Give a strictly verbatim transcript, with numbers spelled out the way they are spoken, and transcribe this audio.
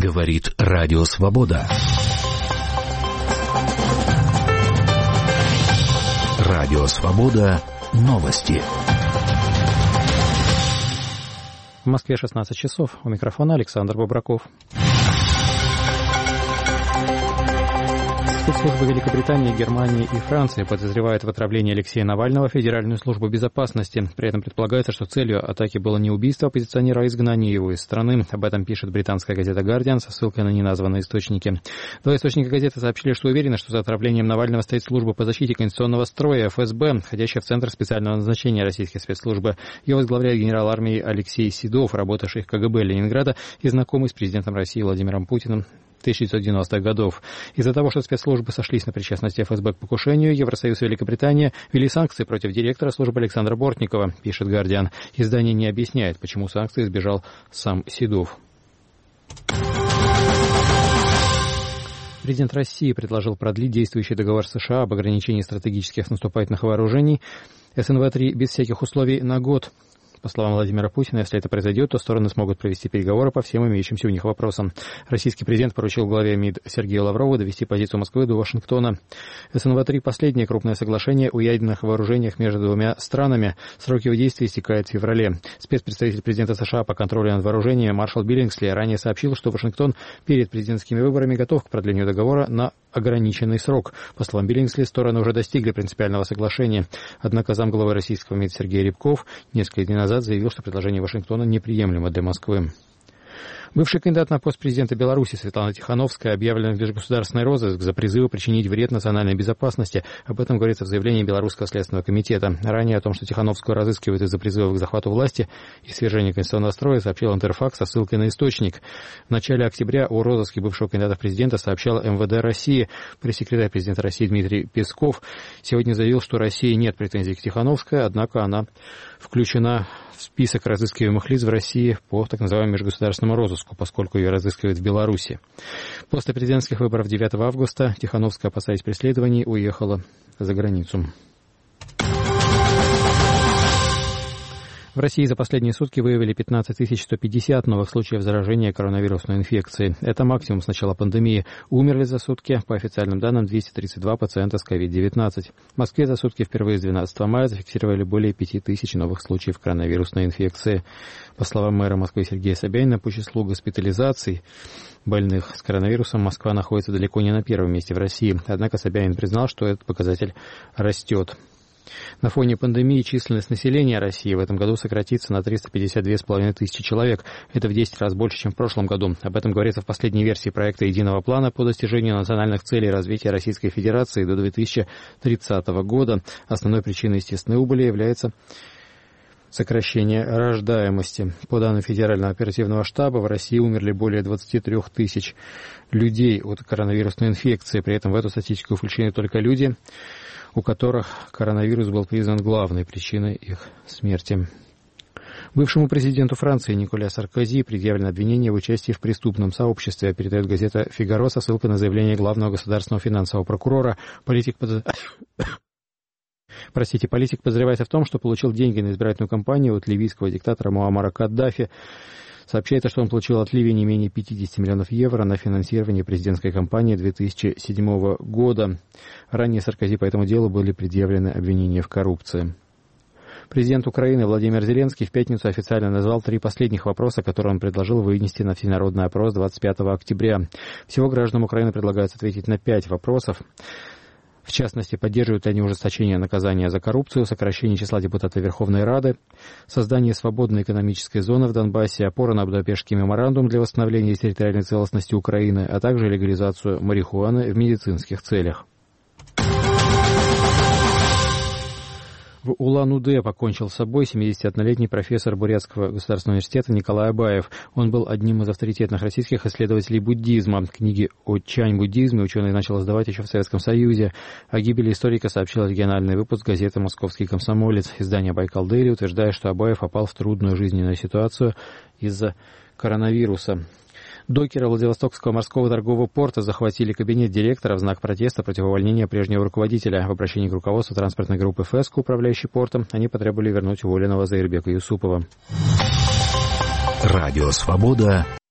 Говорит Радио Свобода. Радио Свобода. Новости. В Москве шестнадцать часов. У микрофона Александр Бобраков. Спецслужбы Великобритании, Германии и Франции подозревают в отравлении Алексея Навального Федеральную службу безопасности. При этом предполагается, что целью атаки было не убийство оппозиционера, а изгнание его из страны. Об этом пишет британская газета «Гардиан» со ссылкой на неназванные источники. Два источника газеты сообщили, что уверены, что за отравлением Навального стоит служба по защите конституционного строя эф эс бэ, входящая в Центр специального назначения российской спецслужбы. Ее возглавляет генерал армии Алексей Седов, работавший в ка гэ бэ Ленинграда и знакомый с президентом России Владимиром Путиным тысяча девятьсот девяностых годов. Из-за того, что спецслужбы сошлись на причастности эф эс бэ к покушению, Евросоюз и Великобритания ввели санкции против директора службы Александра Бортникова, пишет «Гардиан». Издание не объясняет, почему санкции избежал сам Седов. Президент России предложил продлить действующий договор США об ограничении стратегических наступательных вооружений эс эн вэ три без всяких условий на год. По словам Владимира Путина, если это произойдет, то стороны смогут провести переговоры по всем имеющимся у них вопросам. Российский президент поручил главе МИД Сергею Лаврову довести позицию Москвы до Вашингтона. эс эн вэ три – последнее крупное соглашение о ядерных вооружениях между двумя странами. Срок его действия истекает в феврале. Спецпредставитель президента США по контролю над вооружениями маршал Биллингсли ранее сообщил, что Вашингтон перед президентскими выборами готов к продлению договора на ограниченный срок. По словам Биллингсли, стороны уже достигли принципиального соглашения. Однако замглавы российского МИД Сергей Рябков несколько дней назад заявил, что предложение Вашингтона неприемлемо для Москвы. Бывший кандидат на пост президента Беларуси Светлана Тихановская объявлена в межгосударственный розыск за призывы причинить вред национальной безопасности. Об этом говорится в заявлении Белорусского следственного комитета. Ранее о том, что Тихановскую разыскивают из-за призывов к захвату власти и свержению конституционного строя, сообщил Интерфакс со ссылкой на источник. В начале октября о розыске бывшего кандидата в президента сообщал эм вэ дэ России. Пресс-секретарь президента России Дмитрий Песков сегодня заявил, что России нет претензий к Тихановской, однако она включена в список разыскиваемых лиц в России по так называемому межгосударственному розыску, поскольку ее разыскивают в Беларуси. После президентских выборов девятого августа Тихановская, опасаясь преследований, уехала за границу. В России за последние сутки выявили пятнадцать тысяч сто пятьдесят новых случаев заражения коронавирусной инфекцией. Это максимум с начала пандемии. Умерли за сутки, по официальным данным, двести тридцать два пациента с ковид девятнадцать. В Москве за сутки впервые с двенадцатого мая зафиксировали более пять тысяч новых случаев коронавирусной инфекции. По словам мэра Москвы Сергея Собянина, по числу госпитализаций больных с коронавирусом Москва находится далеко не на первом месте в России. Однако Собянин признал, что этот показатель растет. На фоне пандемии численность населения России в этом году сократится на триста пятьдесят две с половиной тысячи человек. Это в десять раз больше, чем в прошлом году. Об этом говорится в последней версии проекта единого плана по достижению национальных целей развития Российской Федерации до две тысячи тридцатого года. Основной причиной естественной убыли является сокращение рождаемости. По данным Федерального оперативного штаба, в России умерли более двадцати трёх тысяч людей от коронавирусной инфекции. При этом в эту статистику включены только люди, у которых коронавирус был признан главной причиной их смерти. Бывшему президенту Франции Николя Саркози предъявлено обвинение в участии в преступном сообществе, передает газета «Фигаро» со ссылкой на заявление главного государственного финансового прокурора. Политик под... Простите, политик подозревается в том, что получил деньги на избирательную кампанию от ливийского диктатора Муаммара Каддафи. Сообщается, что он получил от Ливии не менее пятьдесят миллионов евро на финансирование президентской кампании две тысячи седьмого года. Ранее Саркози по этому делу были предъявлены обвинения в коррупции. Президент Украины Владимир Зеленский в пятницу официально назвал три последних вопроса, которые он предложил вынести на всенародный опрос двадцать пятого октября. Всего гражданам Украины предлагается ответить на пять вопросов. В частности, поддерживают ли они ужесточение наказания за коррупцию, сокращение числа депутатов Верховной Рады, создание свободной экономической зоны в Донбассе, опора на Будапештский меморандум для восстановления территориальной целостности Украины, а также легализацию марихуаны в медицинских целях. В Улан-Удэ покончил с собой семидесятиоднолетний профессор Бурятского государственного университета Николай Абаев. Он был одним из авторитетных российских исследователей буддизма. Книги о чань-буддизме ученый начал издавать еще в Советском Союзе. О гибели историка сообщил региональный выпуск газеты «Московский комсомолец». Издание «Байкал Дейли» утверждает, что Абаев попал в трудную жизненную ситуацию из-за коронавируса. Докеры Владивостокского морского торгового порта захватили кабинет директора в знак протеста против увольнения прежнего руководителя. В обращении к руководству транспортной группы ФЭСКО, управляющей портом, они потребовали вернуть уволенного Заирбека Юсупова. Радио «Свобода».